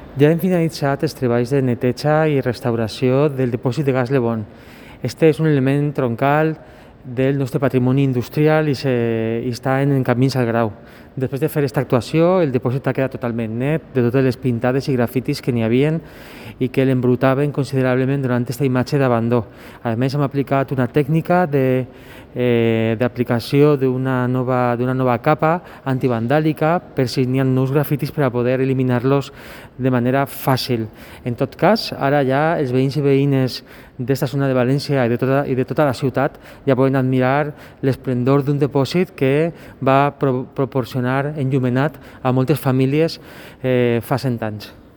Ja hem finalitzat els treballs de neteja i restauració del dipòsit de gas Le Bon. Este és un element troncal del nostre patrimoni industrial i està en camins al grau. Després de fer aquesta actuació, el dipòsit ha quedat totalment net de totes les pintades i grafitis que n'hi havien i que l'embrutaven considerablement donant aquesta imatge d'abandó. A més, hem aplicat una tècnica d'aplicació d'una nova capa antivandàlica per si n'hi ha nous grafitis per a poder eliminar-los de manera fàcil. En tot cas, ara ja els veïns i veïnes d'esta zona de València i de tota la ciutat ja poden admirar l'esplendor d'un dipòsit que va proporcionar enllumenat a moltes famílies fa 100 anys.